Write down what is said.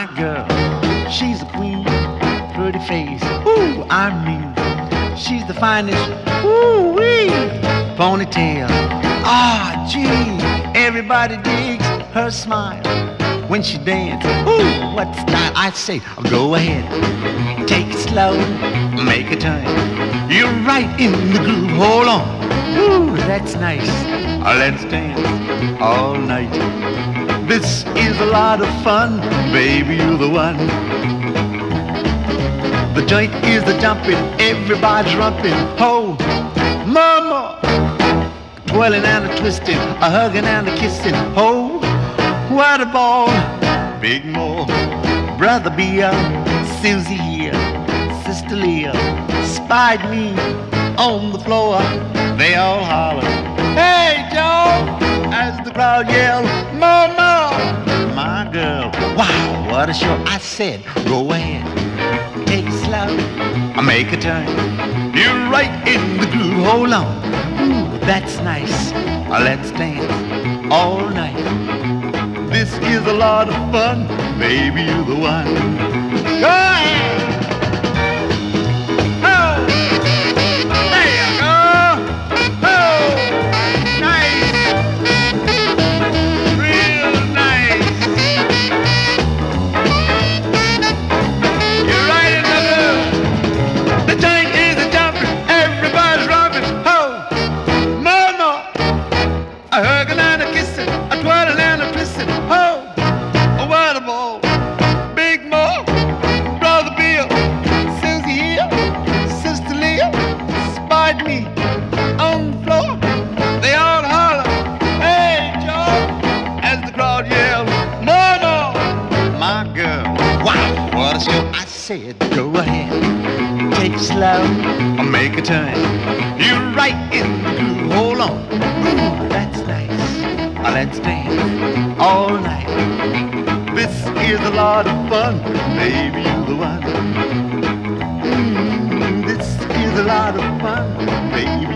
My girl, she's a queen, pretty face, ooh, I mean, she's the finest, ooh wee, ponytail, ah gee, everybody digs her smile when she dances, ooh, what style, I say, go ahead, take it slow, make a turn, you're right in the groove, hold on, ooh, that's nice, let's dance all night. This is a lot of fun, baby, you're the one. The joint is the jumping, everybody's rumping. Ho, mama, twirling and a twisting, a hugging and a kissing. Ho, what a ball, Big Mo, Brother Bia, Susie here, Sister Leah, spied me on the floor. They all holler, hey Joe, as the crowd yelled, mama. My girl, wow, what a show. I said, go ahead, take it slow, make a turn. You're right in the groove, hold on. Ooh, that's nice. Let's dance all night. This is a lot of fun, baby, you're the one. Go ahead. Oh, there you go. Oh, nice. A hugging and a kissing, a twirling and a twisting. Oh, what a ball. Big Mo, Brother Bill, Susie here, Sister Leah, spied me on the floor. They all holler, hey Joe, as the crowd yelled, Mama, my girl. Wow, what a show. I said, go ahead, take it slow, make a turn. You're right in the groove, hold on. Ooh, that's nice. Let's dance all night. This is a lot of fun, baby, you're the one. This is a lot of fun, baby.